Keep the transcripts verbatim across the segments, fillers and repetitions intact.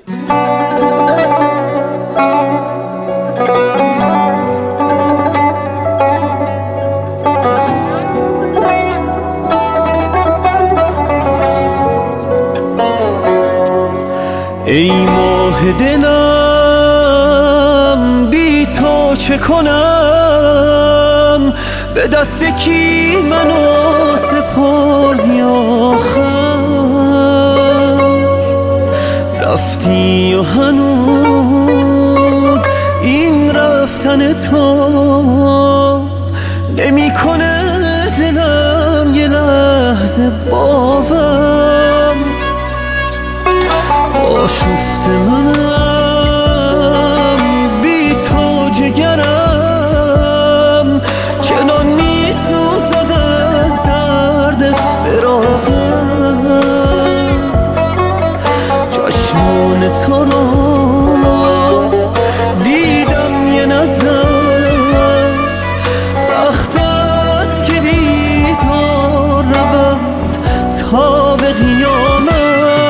ای ماه دلم بی تو چه کنم، به دست کی منو سپردی آخر؟ رفتی و هنوز این رفتن تو نمی کنه دلم یه لحظه باور. آشفت منم بی تو جگرم چنان می سوزد از درد فراقت. چشمان تو رو دیدم یه نظر، سخت است که دیدار رود تا به قیامت.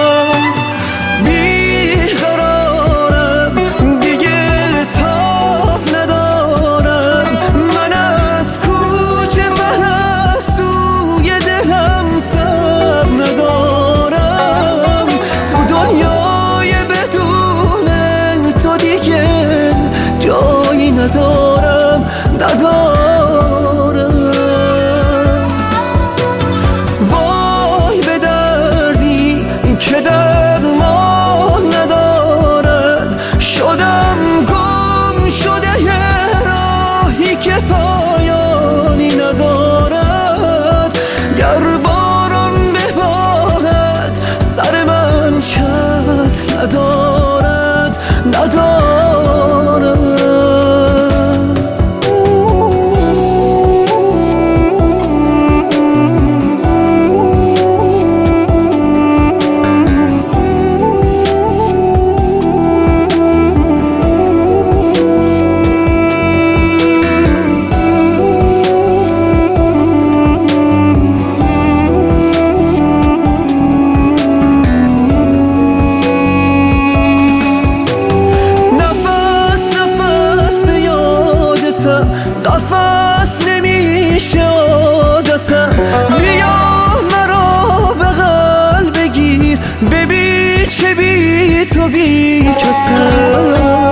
ندارم ندارم وای به دردی که درمان ندارد. شدم گم شده یه راهی که پایانی ندارد. گر باران ببارد سر من چت ندارد ندارد. قفص نمیشه عادتم، بیا مرا بغل بگیر ببین چه بی تو بی کسم.